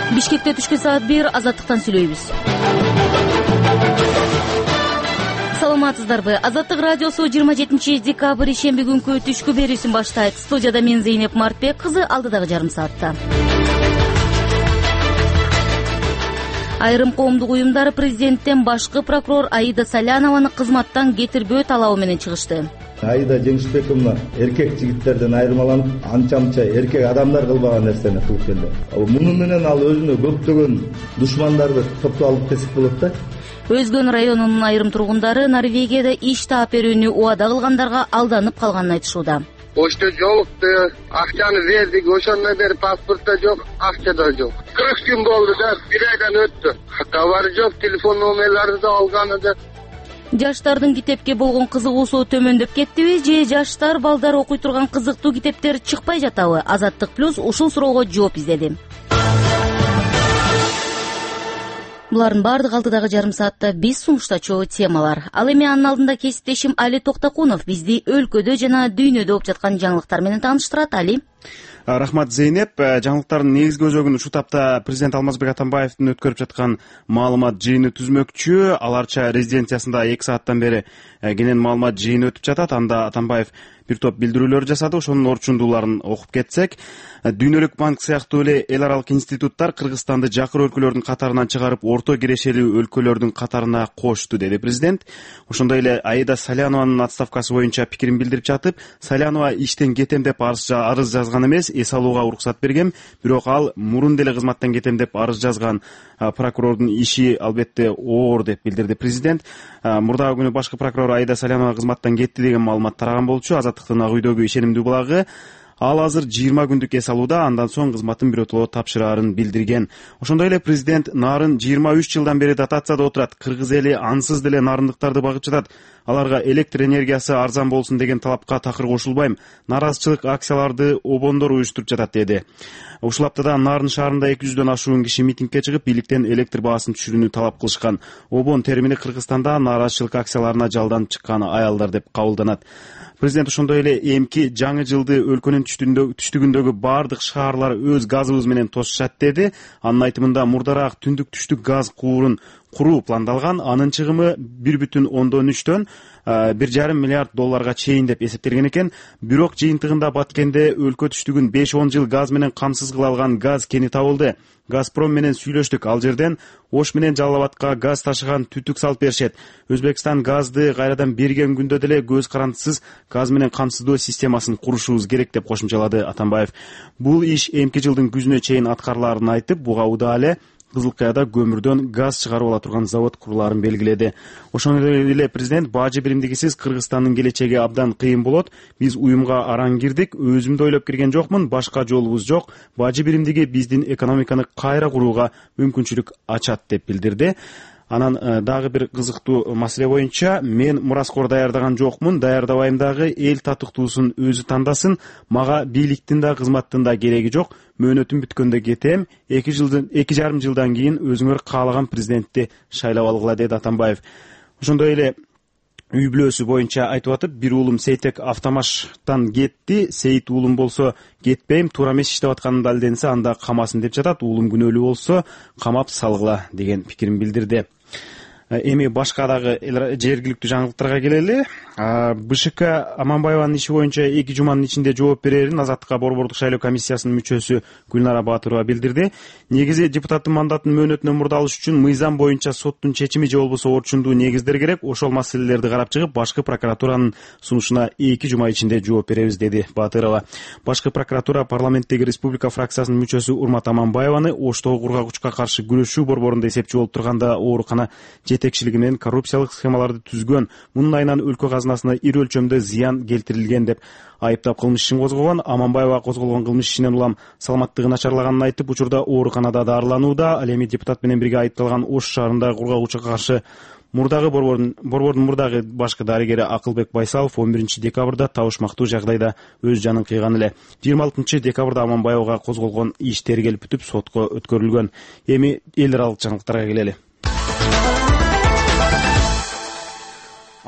Бишкекте түшкү саат 1 Азаттыктан сүйлөйбүз. Саламатсыздарбы? Азаттык радиосу 27 декабрь ишемби күнкү түшкү берүүсүн баштайт. Студияда мен Зейнеп Мартбек кызы, алдыдагы жарым саатта. Айрым коомдук уюмдар президенттен башкы прокурор Аида Салянованы кызматтан кетирбөө талабы менен чыгышты. Аида Жеңишбековна эркек жигиттерден айырмаланып, анча-мынча эркек адамдар кылбаган нерсени кылып келди. Муну менен ал өзүнө көптөгөн душмандарды топтоп алып десек болот да. Өзгөн районунун айрым тургундары Норвегияда иш таап берүүнү убада кылгандарга алданып калганын айтышууда. Почта жолукту, акчаны бердик, ошондон бери паспортта жок, акча да жок. 40 күн болду да, 1 айдан өттү. Кабары жок, телефон номерлерди да алганы да. Жаштардын китепке болгон кызыгуусу төмөндөп кеттиби же жаштар балдар окуй турган кызыктуу китептер чыкпай жатабы? Азаттык плюс ушул суроого жооп издеди. Булардын баардыгы алдыдагы жарым саатта биз сунуштачу темалар. Ал эми анын алдында кесиптешим Али Токтокунов бизди өлкөдө жана дүйнөдө болуп жаткан жаңылыктар менен тааныштырат. Али. Рахмат Зейнеп. Жаңылыктардын негизги өзөгүн ушул тапта президент Алмазбек Атамбаевдин өткөрүп жаткан маалымат жыйыны түзмөкчү. Аларча резиденциясында 2 сааттан бери кенен маалымат жыйыны өтүп жатат. Анда Атамбаев бир топ билдирүүлөр жасады. Ошонун орчундууларын окуп кетсек, Дүйнөлүк банк сыяктуу эле эл аралык институттар Кыргызстанды жакыр өлкөлөрдүн катарынан чыгарып, орто кирешелүү өлкөлөрдүн катарына кошту, деди президент. Ошондой эле Аида Салянованын отставкасы боюнча пикирин билдирип жатып, Салянова иштен кетем деп арыз жазган эмес, эс алууга уруксат берген, бирок ал мурун деле кызматтан кетем деп арыз жазган прокурордун иши албетте оор деп билдирди президент. Мурдагы күнү башкы прокурор Аида Салянова кызматтан кетти деген маалымат тараган болчу. Азаттыктын ак үйдөгү ишенимдүү булагы ал азыр 20 күндүк эс алууда, андан соң кызматын биротоло тапшырарын билдирген. Ошондой эле президент нарын 23 жылдан бери дотацияда отурат. Кыргыз эли ансыз деле нарындыктарды багып жатат. Аларга электр энергиясы арзан болсун деген талапка такыр кошулбайм. Наразычылык акцияларды обондор уюштуруп жатат, деди. Ушул аптада Нарын шаарында 200дөн ашуун киши митингге чыгып, бийликтен электр баасын түшүрүүнү талап кылышкан. Обон термини Кыргызстанда наразычылык акцияларына жалданып чыккан аялдар деп кабылданат. Президент ошондой эле эмки жаңы жылды өлкөнүн түштүгүндөгү бардык шаарлар өз газыбыз менен тосушат, деди. Анын айтымында мурдараак түндүк түштүк газ куурун куруу пландалган. Анын чыгымы 1,3 $1,5 миллиард чейин деп эсептелген экен. Бирок жыйынтыгында Баткенде өлкө түштүгүн 5-10 жыл газ менен камсыз кыла алган газ кени табылды. Газпром менен сүйлөштүк. Ал жерден Ош менен Жалал Абадка газ ташыган түтүк салып беришет. Өзбекстан газды кайрадан берген күндө деле көз карандысыз газ менен камсыздоо системасын курушубуз керек деп кошумчалады Атамбаев. Бул иш эмки жылдын күзүнө чейин аткарыларын айтып, буга удаа эле Кызылкаяда көмүрдөн газ чыгарып ала турган завод курулаарын белгиледи. Ошондой эле президент бажы биримдигисиз Кыргызстандын келечеги абдан кыйын болот. Биз уюмга араң кирдик, өзүмдү ойлоп кирген жокмун, башка жолубуз жок. Бажы биримдиги биздин экономиканы кайра курууга мүмкүнчүлүк ачат деп билдирди. Анан дагы бир кызыктуу маселе боюнча, мен мураскор даярдаган жокмун, даярдабайм дагы, эл татыктуусун өзү тандасын, мага бийликтин да кызматтын да кереги жок. Мөөнөтүм бүткөндө кетем, 2,5 жылдан кийин өзүңөр каалаган президентти шайлап алгыла, деди Атамбаев. Ошондой эле үй бүлөсү боюнча айтып атып, бир уулум Сейтек автомаштан кетти, Сейит уулум болсо кетпейм, туура эмес иштеп атканын далилденсе анда камасын деп жатат, уулум күнөөлүү болсо камап салгыла деген пикирин билдирди. Эми башка дагы жергиликтүү жаңылыктарга келели. БШК Аманбаеванын иши боюнча 2 жуманын ичинде жооп берерин Азаттыкка борбордук шайлоо комиссиясынын мүчөсү Гүлнара Батырова билдирди. Негизи депутаттын мандатын мөөнөтүнөн мурда алыш үчүн мыйзам боюнча соттун чечими же болбосо орчундуу негиздер керек. Ошол маселелерди карап чыгып, башкы прокуратуранын сунушуна 2 жума ичинде жооп беребиз, деди Батырова. Башкы прокуратура парламенттеги республика фракциясынын мүчөсү Урмат Аманбаеваны Оштогу кургагучка каршы күрөшүү борборунда эсепчи болуп турганда оорукана жетекчилиги менен коррупциялык схемаларды түзгөн, мунун айынан өлкө казынасына ири өлчөмдө зыян келтирилген деп айыптап кылмыш ишин козгогон. Аманбаева козголгон кылмыш ишинен улам саламаттыгы начарлаганын айтып, учурда ооруканада дарыланууда. Ал эми депутат менен бирге айыпталган Ош шаарындагы кургагучка каршы борбордун мурдагы башкы дарыгери Акылбек Байсалов 11 декабрда табышмактуу жагдайда өз жанын кыйган эле. 26 декабрда Аманбаевага козголгон иш тергелип бүтүп сотко өткөрүлгөн. Эми эл аралык жаңылыктарга келели.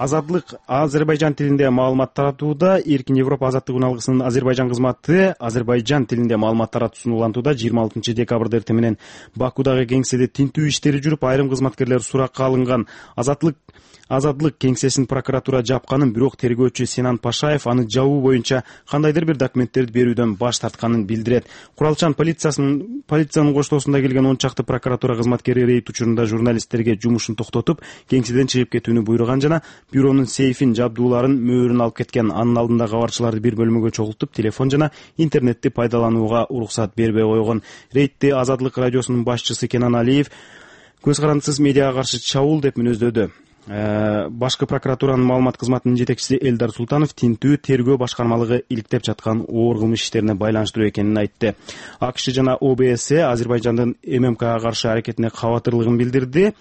Азаттык Азербайжан тилинде маалымат таратууда. Эркин Европа азаттык уналгысынын Азербайжан кызматы Азербайжан тилинде маалымат таратуусун улантууда. 26 декабрда эртең менен Бакудагы кеңседе тинтүү иштери жүрүп, айрым кызматкерлер суракка алынган. Азаттык кеңсесин прокуратура жапканын, бирок тергөөчү Сенан Пашаев аны жабуу боюнча кандайдыр бир документтерди берүүдөн баш тартканын билдирет. Куралчан полициянын коштоосунда келген 10 чакты прокуратура кызматкери рейд учурунда журналисттерге жумушун токтотуп, кеңседен чыгып кетүүнү буйруган жана бюронун сейфин, жабдууларын, мөөрүн алып кеткен. Анын алдында кабарчыларды бир бөлмөгө чогултуп, телефон жана интернетти пайдаланууга уруксат бербей койгон. Рейдти Азаттык радиосунун башчысы Кенан Алиев көз карандысыз медиага каршы чабуул деп мүнөздөдү. Башкы прокуратуранын маалымат кызматынын жетекчиси Элдар Султанов тинтүү тергөө башкармалыгы иликтеп жаткан оор кылмыш иштерине байланыштыруу экенин айтты. АКШ жана ОБСЕ Азербайжандын ММКга каршы аракетине кабатырлыгын билдирди.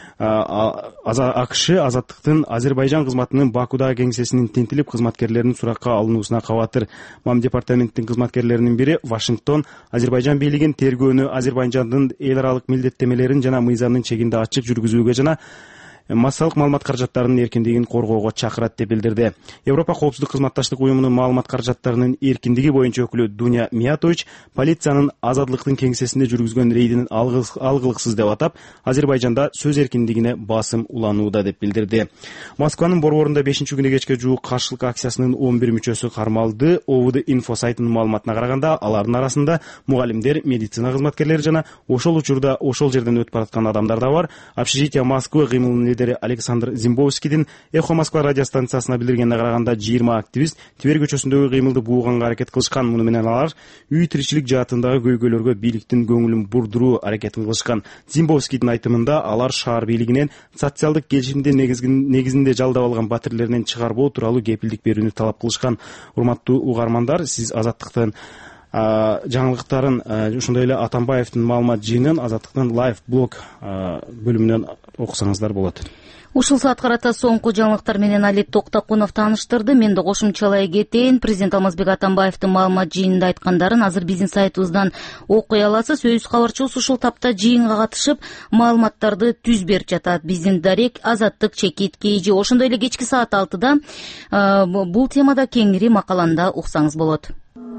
АКШ Азаттыктын Азербайжан кызматынын Бакудагы кеңсесинин тинтилип кызматкерлеринин суракка алынуусуна кабатыр. МАМ департаменттин кызматкерлеринин бири Вашингтон Азербайжан бийлигин тергөөнү Азербайжандын эл аралык милдеттемелерин жана мыйзамдын чегинде ачык жүргүзүүгө жана массалык маалымат каражаттарынын эркиндигин коргоого чакырат деп билдирди. Европа коопсуздук кызматташтык уюмунун маалымат каражаттарынын эркиндиги боюнча өкүлү Дуня Миятович полициянын Азаттыктын кеңсесинде жүргүзгөн рейдин алгылыксыз деп атап, Азербайжанда сөз эркиндигине басым уланууда деп билдирди. Москванын борборунда 5-күнү кечке жуук каршылык акциясынын 11 мүчөсү кармалды. ОВД инфо сайтынын маалыматына караганда, алардын арасында мугалимдер, медицина кызматкерлери жана ошол учурда ошол жерден өтүп бараткан адамдар да бар. Общежитие Москвы кыймылынын Александр Зимбовскийдин Эхо Москва радиостанциясына билдиргенине караганда 20 активист Тибер көчөсүндөгү кыймылды бууганга аракет кылышкан. Муну менен алар үй тиричилик жаатындагы көйгөйлөргө бийликтин көңүлүн бурдуруу аракетин кылышкан. Зимбовскийдин айтымында алар шаар бийлигинен социалдык келишимдин негизинде жалдап алган батирлеринен чыгарбоо тууралуу кепилдик берүүнү талап кылышкан. Урматтуу угармандар, сиз Азаттыктын жаңылыктарын ошондой эле Атамбаевдин маалымат жыйынын Азаттыктын лайв блог бөлүмүнөн окусаңыздар болот. Ушул саатка карата соңку жаңылыктар менен Али Токтакунов тааныштырды. Мен да кошумчалай кетейин. Президент Алмазбек Атамбаевдин маалымат жыйынында айткандарын азыр биздин сайтыбыздан окуй аласыз. Өз кабарчыбыз ушул тапта жыйынга катышып маалыматтарды түз берип жатат. Биздин дарек Азаттык чекит KG. Ошондой эле кечки саат 6-да бул темада кеңири макаланда уксаңыз болот.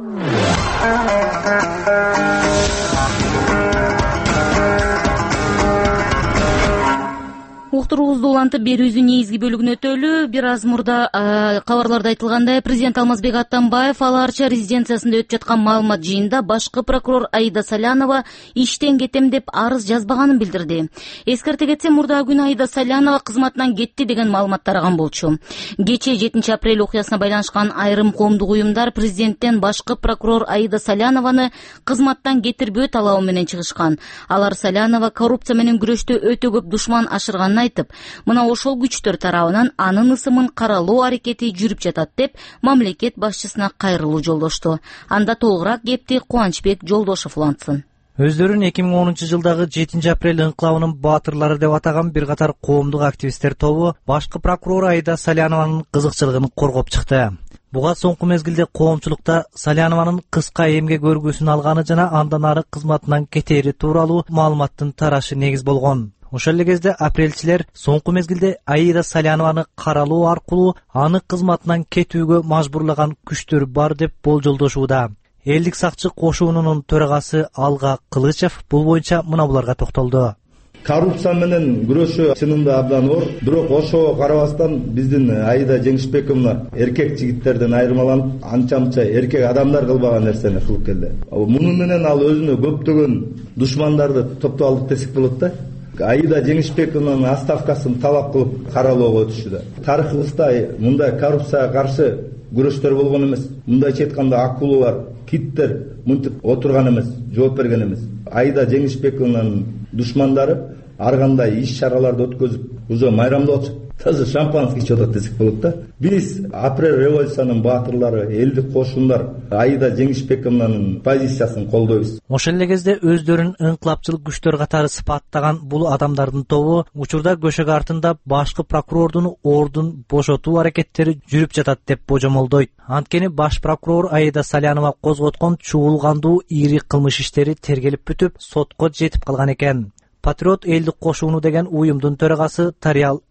Уктуруубузду улантып берүүбүздүн негизги бөлүгүнө өтөлү. Бир аз мурда кабарларда айтылгандай, президент Алмазбек Атамбаев аларча резиденциясында өтүп жаткан маалымат жыйынында башкы прокурор Аида Салянова иштен кетем деп арыз жазбаганын билдирди. Эскерте кетсем, мурдагы күнү Аида Салянова кызматынан кетти деген маалымат тараган болчу. Кечээ 7 апрель окуясына байланышкан айрым коомдук уюмдар президенттен башкы прокурор Аида Салянованы кызматтан кетирбөө талабы менен чыгышкан. Алар Салянова коррупция менен күрөштө өтө көп душман ашырганын айтып, мына ошол күчтөр тарабынан анын ысымын каралоо аракети жүрүп жатат деп мамлекет башчысына кайрылуу жолдошту. Анда толугураак кепти Кубанычбек Жолдошов улантсын. Өздөрүн 2010 жылдагы 7 апрель инкылабынын баатырлары деп атаган бир катар коомдук активисттер тобу башкы прокурор Аида Салянованын кызыкчылыгын коргоп чыкты. Буга соңку мезгилде коомчулукта Салянованын кыска эмгек көргөсүн алганы жана андан ары кызматынан кетери тууралуу маалыматтын тарашы негиз болгон. Ошол эле кезде апрелчилер соңку мезгилде Аида Салянованы каралоо аркылуу аны кызматынан кетүүгө мажбурлаган күчтөр бар деп болжолдошууда. Элдик сакчы кошуунунун төрагасы Алга Кылычев бул боюнча мына буларга токтолду. Коррупция менен күрөшүү чынында абдан оор, бирок ошого карабастан биздин Аида Жеңишбековна эркек жигиттерден айырмаланып, анча-мынча эркек адамдар кылбаган нерсени кылып келди. Муну менен ал өзүнө көптөгөн душмандарды топтоп алды десек болот да. Аида Жеңишбековнун отставкасын талап кылып каралоого өтүшүүдө. Тарыхыбызда мындай коррупцияга каршы күрөштөр болгон эмес. Мындайча айтканда акулалар, киттер мынтип отурган эмес, жооп берген эмес. Аида Жеңишбековнун душмандары ар кандай иш-чараларды өткөзүп, уже майрамдоочу таза шампанский ичип атат десек болот да. Биз апрель революциянын баатырлары, элдик кошундар Аида Жеңишбековнун позициясын колдойбуз. Ошол эле кезде өздөрүн инкылапчылык күчтөр катары сыпаттаган бул адамдардын тобу учурда көшөк артында башкы прокурордун ордун бошотуу аракеттери жүрүп жатат деп божомолдойт. Анткени баш прокурор Аида Салянова козготкон чуулгандуу ири кылмыш иштери тергелип бүтүп, сотко жетип калган экен. Патриот элдик кошууну деген уюмдун төрагасы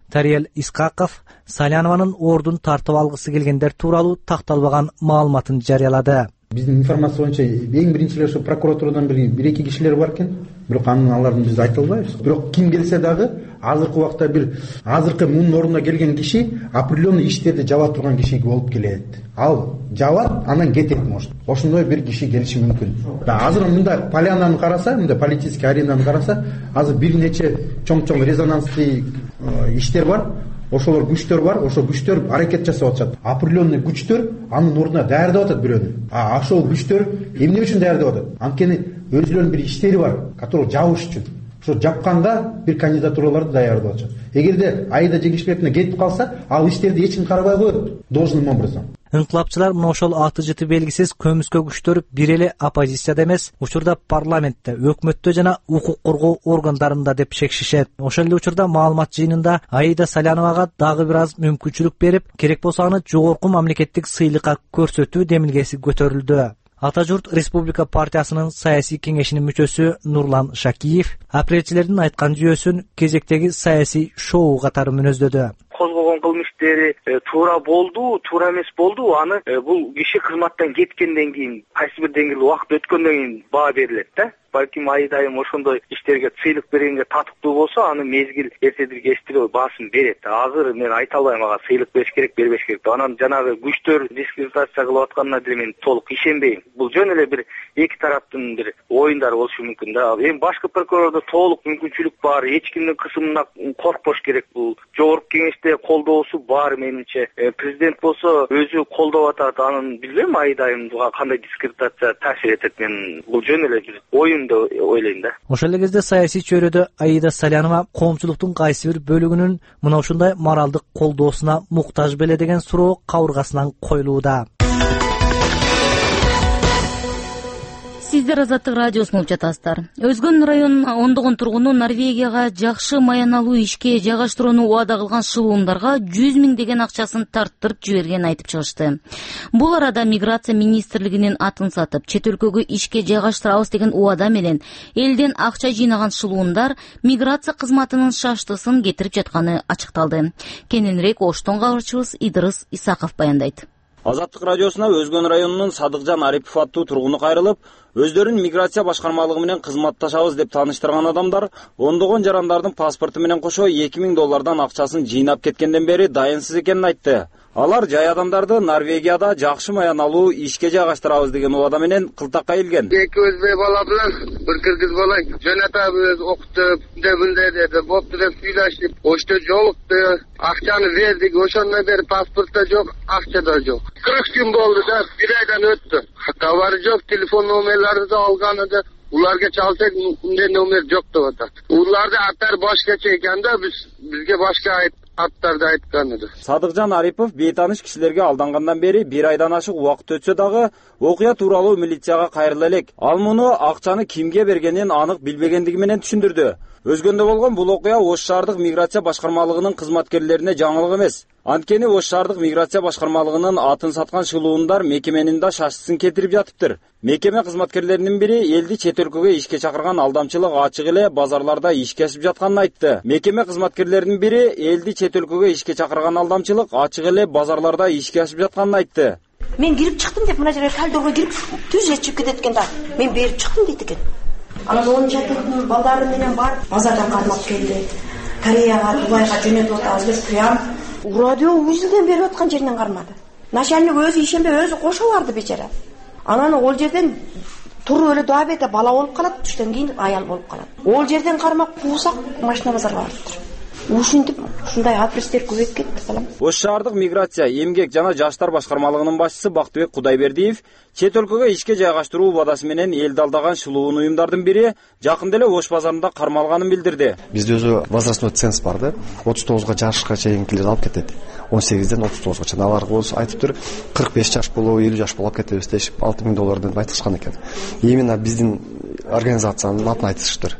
Тариел Искаков Салянованын ордун тартып алгысы келгендер тууралуу такталбаган маалыматын жарыялады. Биздин информация боюнча эң биринчилер ушу прокуратурадан бир-эки кишилер бар экен. Бирок алардын биз айта албайбыз. Бирок ким келсе дагы азыркы убакта азыркы мунун ордуна келген киши определенный иштерди жаба турган киши болуп келет. Ал жабат, анан кетет может. Ошондой бир киши келиши мүмкүн. Азыр мында полянаны караса, мында политический аренаны караса, азыр бир нече чоң резонанстуу иштер бар. Ошолор күчтөр бар, ошол күчтөр аракет жасап атышат. Определенный күчтөр анын ордуна даярдап атат бирөөнү. Ошол күчтөр эмне үчүн даярдап атат? Анткени өзүлөрүнүн бир иштери бар, который жабыш үчүн. Ошо жапканда бир кандидатураларды даярдап атышат. Эгерде Аида Жеңишбековна кетип калса, ал иштерди эч ким карабай коет должным образом. Инкылапчылар мына ошол аты жыты белгисиз көмүскө күчтөр бир эле оппозицияда эмес, учурда парламентте, өкмөттө жана укук коргоо органдарында деп шекшишет. Ошол эле учурда маалымат жыйынында Аида Саляновага дагы бир аз мүмкүнчүлүк берип, керек болсо аны жогорку мамлекеттик сыйлыкка көрсөтүү демилгеси көтөрүлдү. Ата журт Республика партиясынын саясий кеңешинин мүчөсү Нурлан Шакиев апрелчилердин айткан жүйөсүн кезектеги саясий шоу катары мүнөздөдү. Козгогон кылмыштери туура болду, туура эмес болду, аны бул киши кызматтан кеткенден кийин, кайсы бир деңгээлде убакыт өткөндөн кийин баа берилет да. Балким Айдайым ошондой иштерге сыйлык бергенге татыктуу болсо, аны мезгил эртедир кечтир баасын берет. Азыр мен айта албайм ага сыйлык бериш керек, бербеш керек. Анан жанагы күчтөр дискредитация кылып атканына деле мен толук ишенбейм. Бул жөн эле бир эки тараптын бир оюндары болушу мүмкүн да. Эми башкы прокурордо толук мүмкүнчүлүк бар, эч кимдин кысымына коркпош керек. Бул жогорку кеңеште колдоосу бар менимче. Президент болсо өзү колдоп атат, анын билбейм Айдайымга кандай дискредитация таасир этет. Мен бул жөн эле бир оюн деп ойлойм да. Ошол эле кезде саясий чөйрөдө Аида Салянова коомчулуктун кайсы бир бөлүгүнүн мына ушундай моралдык колдоосуна муктаж беле деген суроо кабыргасынан коюлууда. Сиздер Азаттык радиосун угуп жатасыздар. Өзгөн районунун ондогон тургуну Норвегияга жакшы маяналуу ишке жайгаштырууну убада кылган шылуундарга 100 000 деген акчасын тарттырып жибергенин айтып чыгышты. Бул арада миграция министрлигинин атын сатып, чет өлкөгө ишке жайгаштырабыз деген убада менен элден акча жыйнаган шылуундар миграция кызматынын шаштысын кетирип жатканы ачыкталды. Кененирээк Оштон кабарчыбыз Идырыс Исаков баяндайт. Азаттык радиосуна Өзгөн районунун Садыкжан Арипов аттуу тургуну кайрылып, өздөрүн миграция башкармалыгы менен кызматташабыз деп тааныштырган адамдар ондогон жарандардын паспорту менен кошо $2000 акчасын жыйнап кеткенден бери дайынсыз экенин айтты. Алар жай адамдарды Норвегияда жакшы маяналуу ишке жайгаштырабыз деген убада менен кылтакка илген. Эки өзбек бала менен бир кыргыз бала жөнөтөбүз, окутуп, мындай деди, бопту деп сүйлөшүп, ошто жолукту, акчаны бердик, ошондон бери паспортта жок, акча да жок. 40 күн болду да, бир айдан өттү. Кабары жок, телефон номерлерди алганы да, уларга чалсак, мындай номер жок деп атат. Уларды аттар башкача экен да, бизге башка аттарды айткан эди. Садыкжан Арипов бейтаныш кишилерге алдангандан бери бир айдан ашык убакыт өтсө дагы окуя тууралуу милицияга кайрыла элек. Ал муну акчаны кимге бергенин анык билбегендиги менен түшүндүрдү. Өзгөндө болгон бул окуя Ош шаардык миграция башкармалыгынын кызматкерлерине жаңылык эмес. Анткени Ош шаардык миграция башкармалыгынын атын саткан шылуундар мекеменин да шаштысын кетирип жатыптыр. Мекеме кызматкерлеринин бири элди чет өлкөгө ишке чакырган алдамчылык ачык эле базарларда ишкешип жатканын айтты. Мекеме кызматкерлеринин бири элди чет өлкөгө ишке чакырган алдамчылык ачык эле базарларда ишкешип жатканын айтты. Мен кирип чыктым деп мына жерге кальдорго кирип түз ичип кетет экен да. Мен берип чыктым дейт экен. Анан 10 жаштын балдары менен бар базардан кармап келди. Кореяга, Дубайга жөнөтүп атабыз деп прям радио үзүлдөн берип аткан жеринен кармады. Начальник өзү ишенбей өзү кошо барды бечара. Анан ол жерден туруп эле дуабете бала болуп калат, түштөн кийин аял болуп калат. Ол жерден кармап куусак машина базарга барыптыр. Ушинтип ушундай адрестер көбөйүп кетти балам. Ош шаардык миграция, эмгек жана жаштар башкармалыгынын башчысы Бактыбек Кудайбердиев чет өлкөгө ишке жайгаштыруу убадасы менен элди алдаган шылуун уюмдардын бири жакында эле Ош базарында кармалганын билдирди. Бизде өзү возрастной ценз бар да, 39 жашка чейинкилерди алып кетет. 18ден 39га чейин аларга болсо айтыптыр 45 жаш болобу, 50 жаш болуп кетебиз дешип $6000 деп айтышкан экен. Именно биздин организациянын атын айтышыптыр.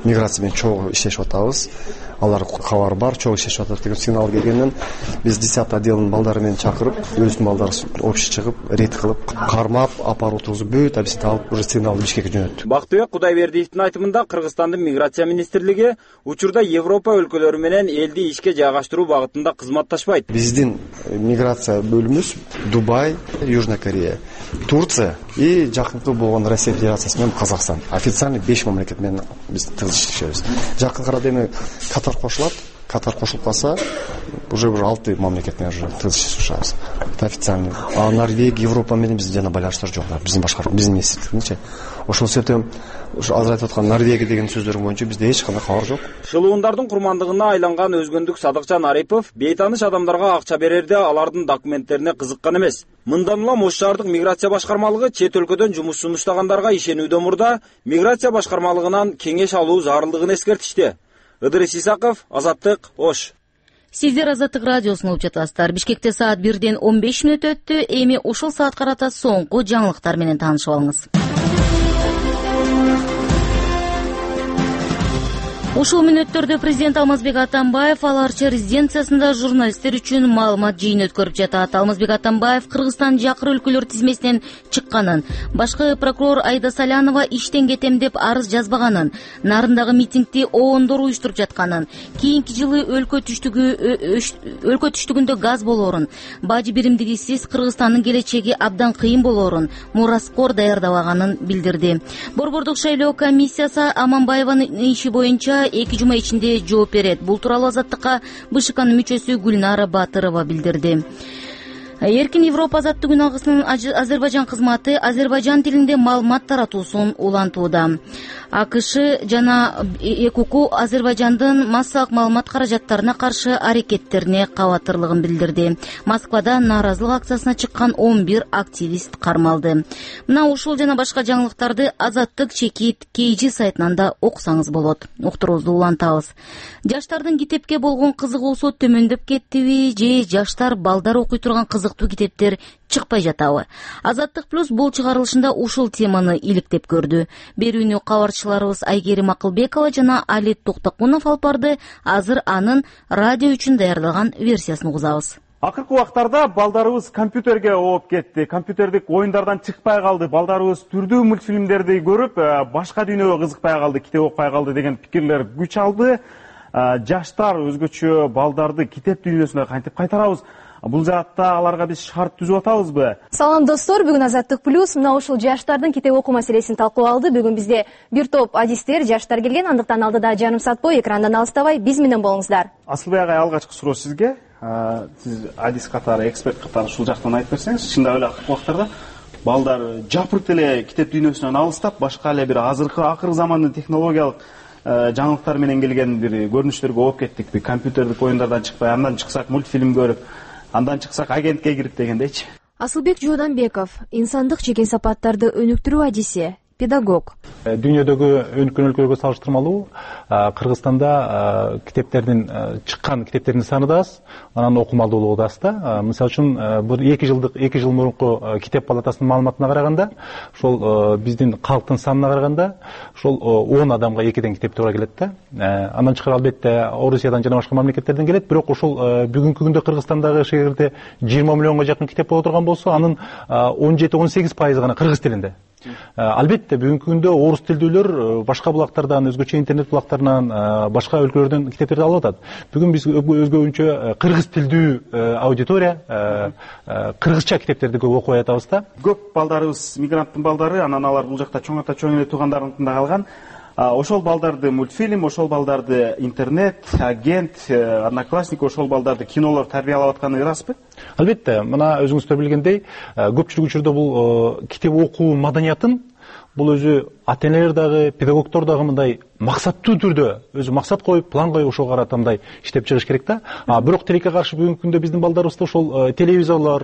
миграция менен чогуу иштешип атабыз. Алар кабар бар, чогуу иштешип атат деген сигнал келгенден биз 10 отделдин балдары менен чакырып, өзүнүн балдары общий чыгып, рейд кылып, кармап, апарып отургузуп, бүт объяснение алып, уже сигналды Бишкекке жөнөттү. Бактыбек Кудайбердиевдин айтымында Кыргызстандын миграция министрлиги учурда Европа өлкөлөрү менен элди ишке жайгаштыруу багытында кызматташпайт. Биздин миграция бөлүмүбүз Дубай, Южная Корея, Турция и жакынкы болгон Россия Федерациясы менен Казакстан. Официально 5 мамлекет менен биз тыгыз иштешебиз. Жакын арада эми Катар кошулат. Катар кошулуп калса, уже 6 мамлекет менен уже тыгыз иштешебиз. Это официально. А Норвегия, Европа менен биздин жана байланыштар жок. Биздин министрликтинчи. Ошол себептен азыр айтып аткан Норвегия деген сөздөрүң боюнча бизде эч кандай кабар жок. Шылуундардын курмандыгына айланган өзгөндүк Садыкжан Арипов бейтаныш адамдарга акча берерде алардын документтерине кызыккан эмес. Мындан улам Ош шаардык миграция башкармалыгы чет өлкөдөн жумуш сунуштагандарга ишенүүдөн мурда миграция башкармалыгынан кеңеш алуу зарылдыгын эскертишти. Ыдырыс Исаков, Азаттык, Ош. Сиздер Азаттык радиосун угуп жатасыздар. Бишкекте саат 1:15 өттү. Эми ушул саат карата соңку жаңылыктар менен таанышып алыңыз. Ушул мүнөттөрдө президент Алмазбек Атамбаев Ал Арча резиденциясында журналисттер үчүн маалымат жыйын өткөрүп жатат. Алмазбек Атамбаев Кыргызстан жакыр өлкөлөр тизмесинен чыкканын, башкы прокурор Айда Салянова иштен кетем деп арыз жазбаганын, нарындагы митингди оондор уюштуруп жатканын, кийинки жылы өлкө түштүгүндө газ болоорун, бажы биримдигисиз Кыргызстандын келечеги абдан кыйын болоорун, мураскор даярдабаганын билдирди. Борбордук шайлоо комиссиясы Аманбаеванын иши боюнча 2 жума ичинде жооп берет. Бул тууралуу Азаттыкка БШКнын мүчөсү Гүлнара Батырова билдирди. Эркин Европа азаттык күн агысынын Азербайжан кызматы Азербайжан тилинде маалымат таратуусун улантууда. АКШ жана ЭКУК Азербайжандын массалык маалымат каражаттарына каршы аракеттерине кабатырлыгын билдирди. Москвада нааразылык акциясына чыккан 11 активист кармалды. Мына ушул жана башка жаңылыктарды Азаттык Чекит KG сайтынан да окусаңыз болот. Уктуруубузду улантабыз. Жаштардын китепке болгон кызыгуусу төмөндөп кеттиби же жаштар балдар окуй турган кызыктуу китептер чыкпай жатабы? Азаттык плюс бул чыгарылышында ушул теманы иликтеп көрдү. Берүүнү кабарчыларыбыз Айгерим Акылбекова жана Али Токтокунов алып барды. Азыр анын радио үчүн даярдалган версиясын угузабыз. Акыркы убактарда балдарыбыз компьютерге ооп кетти. Компьютердик оюндардан чыкпай калды. Балдарыбыз түрдүү мультфильмдерди көрүп, башка дүйнөгө кызыкпай калды, китеп окупай калды деген пикирлер күч алды. Жаштар өзгөчө балдарды китеп дүйнөсүнө кантип кайтарабыз? Бул жаатта аларга биз шарт түзүп атабызбы? Салам достор, бүгүн Азаттык плюс мына ушул жаштардын китеп окуу маселесин талкуулап алды. Бүгүн бизде бир топ адистер, жаштар келген, андыктан алдыда жарым саат бою экрандан алыстабай биз менен болуңуздар. Асылбек агай, алгачкы суроо сизге. Сиз адис катары, эксперт катары ушул жактан айтып берсеңиз, чындап эле акыркы убактарда балдар жапырт эле китеп дүйнөсүнөн алыстап, башка эле бир акыркы замандын технологиялык жаңылыктар менен келген бир көрүнүштөргө ооп кеттикпи? Компьютердик оюндардан чыкпай, андан чыксак мультфильм көрүп, андан чыксак агентке кирип дегендейчи. Асылбек Жууданбеков, инсандык жеке сапаттарды өнүктүрүү адиси, педагог. Дүйнөдөгү өнүккөн өлкөлөргө салыштырмалуу Кыргызстанда чыккан китептердин саны да аз, анан окумалдуулугу да аз да. Мисалы үчүн бир 2 жыл мурунку китеп палатасынын маалыматына караганда, ошол биздин калктын санына караганда, ошол 10 адамга 2ден китеп туура келет да. Андан тышкары албетте Орусиядан жана башка мамлекеттерден келет, бирок ошол бүгүнкү күндө Кыргызстандагы эгерде 20 миллионго жакын китеп боло турган болсо, анын 17-18% гана кыргыз тилинде. Албетте бүгүнкү күндө орус тилдүүлөр башка булактардан, өзгөчө интернет булактарынан, башка өлкөлөрдөн китептерди алып атат. Бүгүн биз өзгөчө кыргыз тилдүү аудитория кыргызча китептерди көп окуй атабыз да. Көп балдарыбыз мигранттын балдары, анан алар бул жакта чоң ата чоң эне туугандарыныкында калган. Ошол балдарды мультфильм, ошол балдарды интернет, агент, одноклассник, ошол балдарды кинолор тарбиялап атканы ырасбы? Албетте, мына өзүңүздөр билгендей, көпчүлүк учурда бул китеп окуу маданиятын бул өзү ата-энелер дагы, педагогдор дагы мындай максаттуу түрдө өзү максат коюп, план коюп ошого карата мындай иштеп чыгыш керек да. Бирок тилекке каршы бүгүнкү күндө биздин балдарыбызда ошол телевизорлор,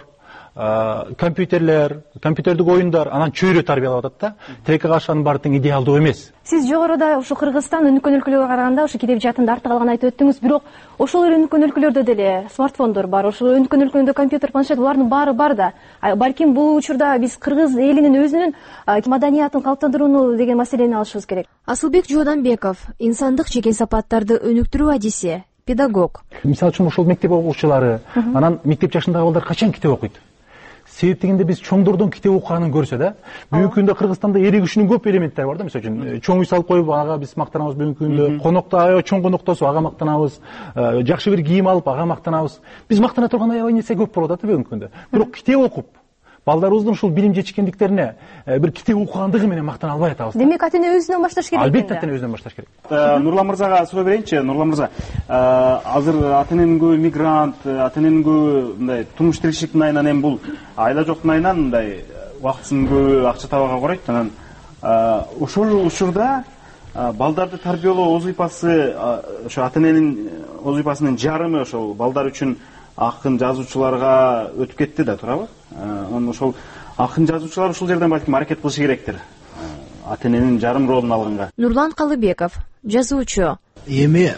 компьютердик оюндар, анан чөйрө тарбиялап атат да. Тилекке каршы анын баары тең идеалдуу эмес. Сиз жогоруда ушу Кыргызстан өнүккөн өлкөлөргө караганда ушу китеп жаатында артта калганын айтып өттүңүз, бирок ошол эле өнүккөн өлкөлөрдө деле смартфондор бар, ошол өнүккөн өлкөлөрдө компьютер, планшет булардын баары бар да. Балким бул учурда биз кыргыз элинин өзүнүн маданиятын калыптандырууну деген маселени алышыбыз керек. Асылбек Жууданбеков, инсандык жеке сапаттарды өнүктүрүү адиси, педагог. Мисалы үчүн ошол мектеп окуучулары, анан мектеп жашындагы балдар качан китеп окуйт? Себеп дегенде биз чоңдордон китеп окуганын көрсө да, бүгүнкү күндө Кыргызстанда эригишүүнүн көп элементтери бар да. Мисалы үчүн чоң үй салып коюп, ага биз мактанабыз бүгүнкү күндө. Конокто аябай чоң коноктосуп, ага мактанабыз. Жакшы бир кийим алып, ага мактанабыз. Биз мактана турган аябай нерсе көп болуп атат бүгүнкү күндө. Бирок китеп окуп, балдарыбыздын ушул билим жетишкендиктерине бир китеп окугандыгы менен мактана албай атабыз. Демек ата-эне өзүнөн башташ керек. Албетте ата-эне өзүнөн башташ керек. Нурлан мырзага суроо берейинчи. Нурлан мырза, азыр ата-эненин көбү мигрант, ата-эненин көбү мындай турмуш тиричиликтин айынан эми бул айла жоктун айынан мындай убактысын көбү акча табууга каройт. Анан ошол учурда балдарды тарбиялоо вазыйфасы, ошо ата-эненин вазыйфасынын жарымы ошол балдар үчүн акын жазуучуларга өтүп кетти да, туурабы? Анан ошол акын жазуучулар ушул жерден балким аракет кылышы керектир, ата-эненин жарым ролун алганга. Нурлан Калыбеков, жазуучу. Эми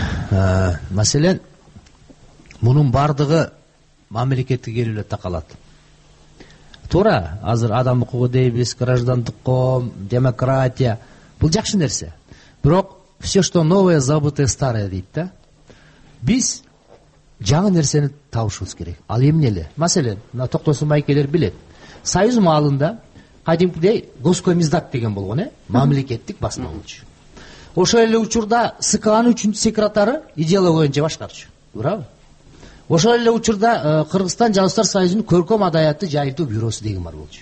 маселен мунун бардыгы мамлекетке келип эле такалат. Туура, азыр адам укугу дейбиз, граждандык коом, демократия, бул жакшы нерсе. Бирок все, что новое, забытое старое дейт да. Биз жаңы нерсени табышыбыз керек. Ал эмне эле? Маселен, мына Токтосун майкелер билет. Союз маалында кадимкидей госкомиздат деген болгон, мамлекеттик басма болчу. Ошол эле учурда СКАнын 3-секретары идеология боюнча башкарчу. Туурабы? Ошол эле учурда Кыргызстан жазуучулар союзунун көркөм адаятты жайылтуу бюросу деген бар болчу.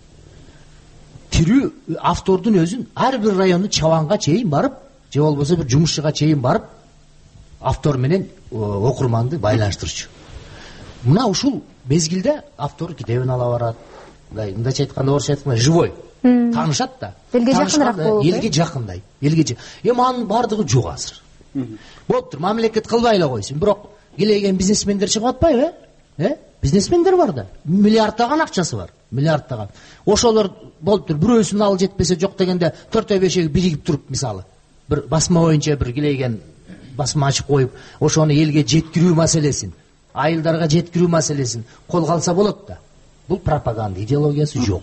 Тирүү автордун өзүн ар бир райондун чабанга чейин барып, же болбосо бир жумушчуга чейин барып, автор менен окурманды байланыштырчу. Мына ушул мезгилде автор китебин ала барат. Мындайча айтканда, орусча айтканда живой. Таанышат да. Элге жакыныраак болот. Элге жакындай. Эми анын бардыгы жок азыр. Болуптур, мамлекет кылбай эле койсун, бирок келеген бизнесмендер чыгып атпайбы? Бизнесмендер бар да. Миллиардтаган акчасы бар. Миллиардтаган. Ошолор болуптур, бирөөсүнүн алы жетпесе жок дегенде 4-5 биригип туруп, мисалы, бир басма боюнча бир келеген басма ачып коюп, ошону элге жеткирүү маселесин, айылдарга жеткирүү маселесин колго алса болот да. Бул пропаганда, идеологиясы жок.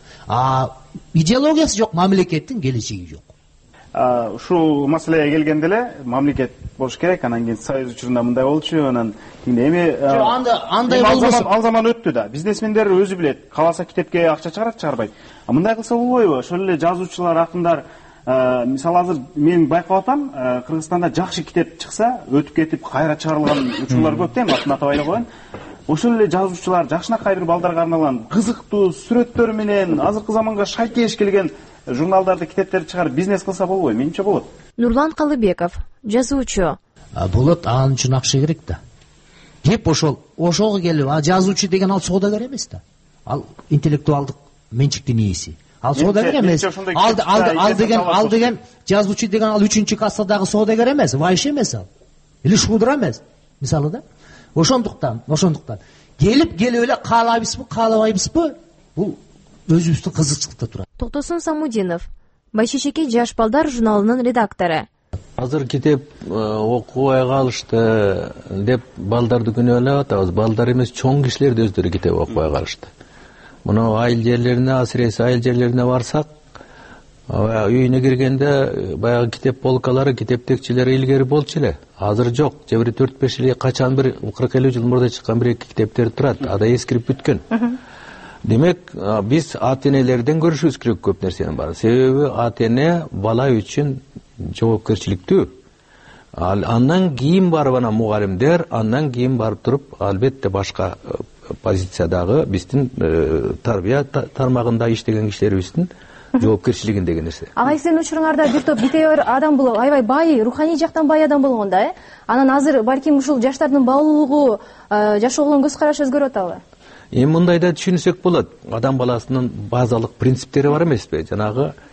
Идеологиясы жок, мамлекеттин келечеги жок. Ушул маселеге келгенде эле мамлекет болуш керек, анан кийин союз учурунда мындай болчу, анан кийин эми андай болбосо ал заман өттү да. Бизнесмендер өзү билет, кааласа китепке акча чыгарат, чыгарбайт. Мындай кылса болбойбу? Ошол эле жазуучулар, акындар, мисалы азыр мен байкап атам, Кыргызстанда жакшы китеп чыкса, өтүп кетип кайра чыгарылган учурлар көп да, атын атабай эле коеюн. Ошол эле жазуучулар жакшынакай бир балдарга арналган кызыктуу сүрөттөр менен азыркы заманга шайкеш келген журналдарды, китептерди чыгарып бизнес кылса болбойбу? Менимче болот. Нурлан Калыбеков, жазуучу. Болот, анын үчүн акча керек да. Кеп ошого келип, жазуучу деген ал соодагер эмес да. Ал интеллектуалдык менчиктин ээси. Ал соодагер эмес. Ал деген жазуучу деген ал 3-чү кассадагы соодагер эмес, вайш эмес ал. Или шудра эмес, мисалы да. Ошондуктан келип эле каалайбызбы, каалабайбызбы? Бул өзүбүздүн кызыкчылыкта турат. Токтосун Самудинов, Байшешеке жаш балдар журналынын редактору. Азыр китеп окубай калышты деп балдарды күнөөлөп атабыз. Балдар эмес, чоң кишилер да өздөрү китеп окубай калышты. Мына айыл жерлерине, асыресе айыл жерлерине барсак, үйүнө киргенде баягы китеп полкалары, китептекчилери илгери болчу эле. Азыр жок. Же бир 4-5 жыл, качан бир 40-50 жыл мурда чыккан бир китептер турат. Ада эскирип бүткөн. Демек, биз ата-энелерден көрүшүбүз керек көп нерсенин бар. Себеби ата-эне бала үчүн жоопкерчиликтүү. Андан кийин барып анан мугалимдер, андан кийин барып туруп, албетте башка позициядагы биздин тарбия тармагында иштеген кишилерибиздин жоопкерчилигин деген нерсе. Ага, сиздин учуруңарда бир топ битейер адам болуп, аябай бай, руханий жактан бай адам болгон да, Анан азыр балким ушул жаштардын баалуулугу, жашоого көз карашы өзгөрүп атабы? Эми мындайда түшүнсөк болот. Адам баласынын базалык принциптери бар эмеспи? Жанагы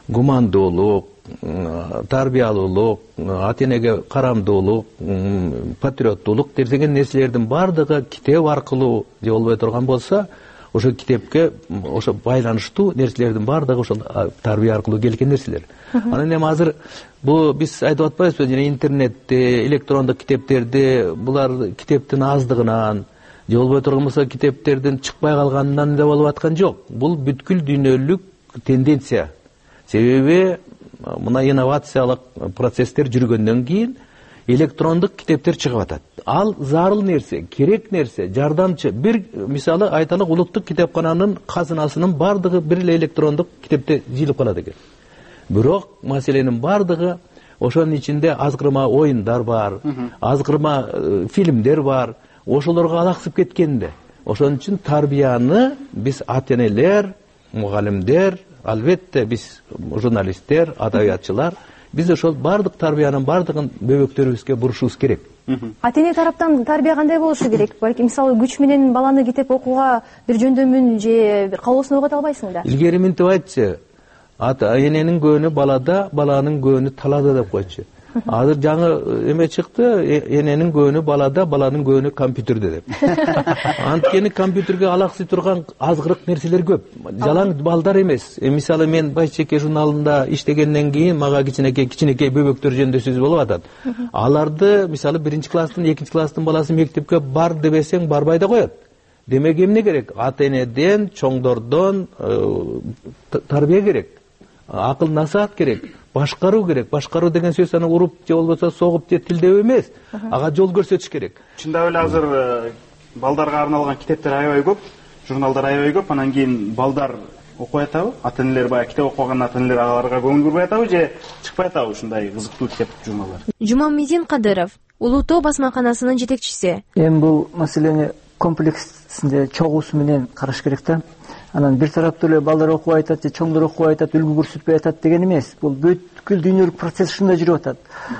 гумандуулук, тарбиялуулук, ата энеге карамдуулук, патриоттуулук деген нерселердин баардыгы китеп аркылуу же болбой турган болсо, ошо китепке ошо байланыштуу нерселердин баардыгы ошол тарбия аркылуу келген нерселер. Анан эми азыр бул биз айтып атпайбызбы, жана интернетте, электрондук китептерде булар китептин аздыгынан же болбой турган болсо китептердин чыкпай калганынан да болуп аткан жок. Бул бүткүл дүйнөлүк тенденция. Себеби мына инновациялык процесстер жүргөндөн кийин электрондук китептер чыгып атат. Ал зарыл нерсе, керек нерсе, жардамчы. Бир мисалы айталык, улуттук китепкананын казынасынын баардыгы бир эле электрондук китепте жыйылып калат экен. Бирок маселенин баардыгы ошонун ичинде азгырма оюндар бар, азгырма фильмдер бар. Ошолорго алаксып кеткенде. Ошон үчүн тарбияны биз ата энелер, мугалимдер, албетте биз журналисттер, адабиятчылар, биз ошол баардык тарбиянын баардыгын бөбөктөрүбүзгө бурушубуз керек. Ата эне тараптан тарбия кандай болушу керек? Балки мисалы күч менен баланы китеп окууга бир жөндөмүн же бир каалоосун ойгото албайсың да. Илгери мынтип айтчы, ата эненин көөнү балада, баланын көөнү талада деп койчу. Азыр жаңы эме чыкты, эненин көөнү балада, баланын көөнү компьютерде деп. Анткени компьютерге алаксый турган азгырык нерселер көп. Жалаң балдар эмес. Мисалы мен Байчеке журналында иштегенден кийин мага кичинекей бөбөктөр жөнүндө сөз болуп атат. Аларды мисалы 1-класстын, 2-класстын баласы мектепке бар дебесең барбай да коет. Демек эмне керек? Ата энеден, чоңдордон тарбия керек. Акыл насаат керек. Башкаруу керек. Башкаруу деген сөз аны уруп же болбосо согуп же тилдөө эмес. Ага жол көрсөтүш керек. Чындап эле азыр балдарга арналган китептер аябай көп, журналдар аябай көп. Анан кийин балдар окуй атабы? Ата энелер баягы китеп окуган ата энелер аларга көңүл бурбай атабы же чыкпай атабы ушундай кызыктуу китеп журналдар? Жумамедин Кадыров, Улуу Тоо басмаканасынын жетекчиси. Эми бул маселени комплексинде чогуусу менен караш керек да. Анан бир тараптуу эле балдар окуп айтат же чоңдор окуп айтат, үлгү көрсөтпөй атат деген эмес. Бул бүткүл дүйнөлүк процесс ушундай жүрүп атат.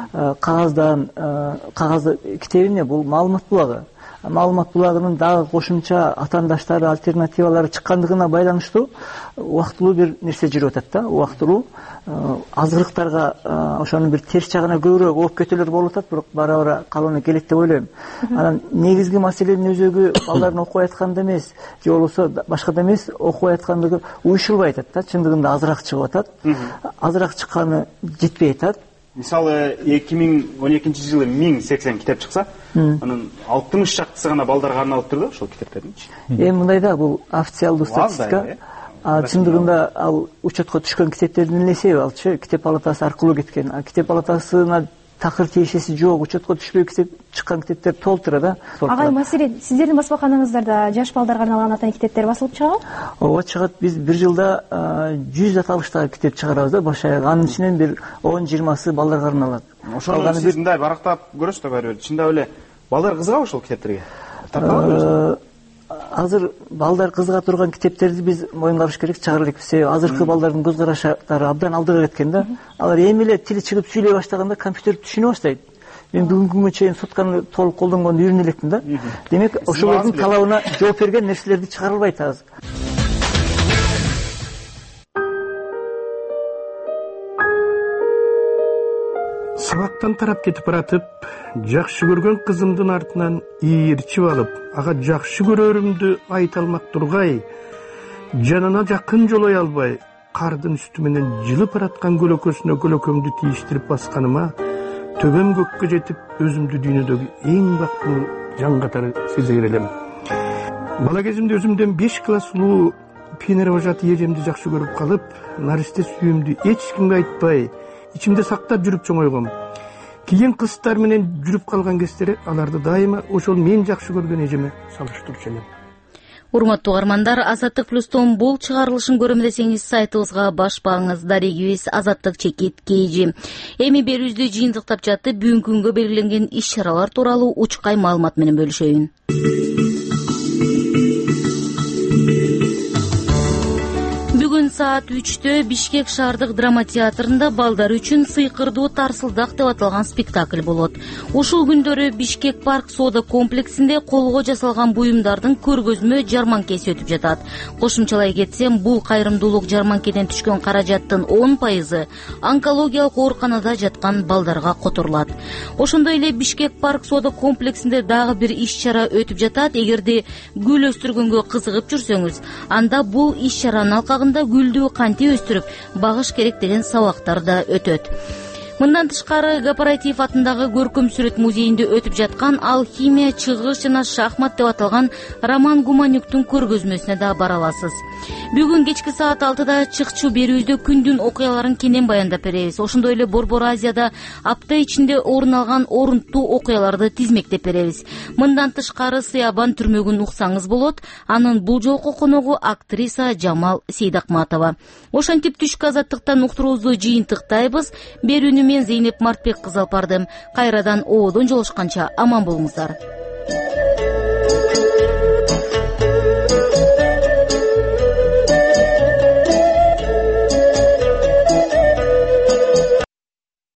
Кагаз китеби эмне? Бул маалымат булагы. Маалымат булагынын дагы кошумча атаандаштары, альтернативалары чыккандыгына байланыштуу убактылуу бир нерсе жүрүп атат да. Убактылуу азгырыктарга ошонун бир терс жагына көбүрөөк ооп кетүүлөр болуп атат, бирок бара-бара калууну келет деп ойлойм. Анан негизги маселенин өзөгү балдардын окуп атканда эмес, же болбосо башкада эмес, окуп аткандыгы уюшулбай атат да. Чындыгында азыраак чыгып атат. Азыраак чыкканы жетпей атат. Мисалы 2012-жылы 1080 китеп чыкса, анын 60 шактысы гана балдарга арналып турду ошол китептердинчи. Эми мындай да, бул официалдуу статистика. Чындыгында ал учетко түшкөн китептердин эле эсеби, алчы китеп палатасы аркылуу кеткен. Китеп палатасына такыр тиешеси жок, учетко түшпөй чыккан китептер толтура да. Агай, маселен сиздердин басмаканаңыздарда жаш балдарга арналган ата эне китептер басылып чыгабы? Ооба, чыгат. Биз бир жылда 100 аталыштагы китеп чыгарабыз да, баш аяк. Анын ичинен бир 10-20сы балдарга арналат. Ошону сиз мындай барактап көрөсүз да баары бир. Чындап эле балдар кызыгабы ошол китептерге? Тартабы? Азыр балдар кызыга турган китептерди биз моюнга алыш керек, чыгара элекпиз. Себеби азыркы балдардын көз караштары абдан алдыга кеткен да. Алар эми эле тили чыгып сүйлөй баштаганда компьютерди түшүнө баштайт. Мен бүгүнкү күнгө чейин сотканы толук колдонгонду үйрөнө элекмин да. Демек ошолордун талабына жооп берген нерселерди чыгара албайт азыр. Сабактан тарап кетип баратып, жакшы көргөн кызымдын артынан ийирчип алып, ага жакшы көрөрүмдү айта алмак тургай, жанына жакын жолой албай, кардын үстү менен жылып бараткан көлөкөсүнө көлөкөмдү тийиштирип басканыма, төбөм көккө жетип, өзүмдү дүйнөдөгү эң бактылуу жан катары сезер элем. Бала кезимде өзүмдөн 5 класс улуу пионервожатый эжемди жакшы көрүп калып, наристе сүйүүмдү эч кимге айтпай, ичимде сактап жүрүп чоңойгом. Кийин кыздар менен жүрүп калган кездери аларды дайыма ошол мен жакшы көргөн эжеме салыштырчу элем. Урматтуу угармандар, Азаттык плюстон бул чыгарылышын көрөм десеңиз сайтыбызга башпаңыз. Дарегибиз Азаттык чекит KG. Эми берүүбүздү жыйынтыктап жатып, бүгүнкү күнгө белгиленген иш-чаралар тууралуу учкай маалымат менен бөлүшөйүн. Бүгүн саат 3-тө Бишкек шаардык драма театрында балдар үчүн сыйкырдуу тарсылдак деп аталган спектакль болот. Ушул күндөрү Бишкек парк соода комплексинде колго жасалган буюмдардын көргөзмө жарманкеси өтүп жатат. Кошумчалай кетсем, бул кайрымдуулук жарманкеден түшкөн каражаттын 10% онкологиялык ооруканада жаткан балдарга которулат. Ошондой эле Бишкек парк соода комплексинде дагы бир иш-чара өтүп жатат. Эгерде гүл өстүргөнгө кызыгып жүрсөңүз, анда бул иш-чаранын алкагында гүлдү кантип өстүрүп багыш керек деген сабактар да өтөт. Мындан тышкары Кооператив атындагы көркөм сүрөт музейинде өтүп жаткан алхимия, чыгыш жана шахмат деп аталган Роман Гуманюктун көргөзмөсүнө да бара аласыз. Бүгүн кечки саат 6-да чыкчу берүүбүздө күндүн окуяларын кенен баяндап беребиз. Ошондой эле Борбор Азияда апта ичинде орун алган орунттуу окуяларды тизмектеп беребиз. Мындан тышкары Сыябан түрмөгүн уксаңыз болот. Анын бул жолку коногу актриса Жамал Сейдакматова. Ошентип түшкү азаттыктан уктуруубузду жыйынтыктайбыз. Берүүнү мен Зейнеп Мартбек кызы алып бардым. Кайрадан ободон жолушканча аман болуңуздар.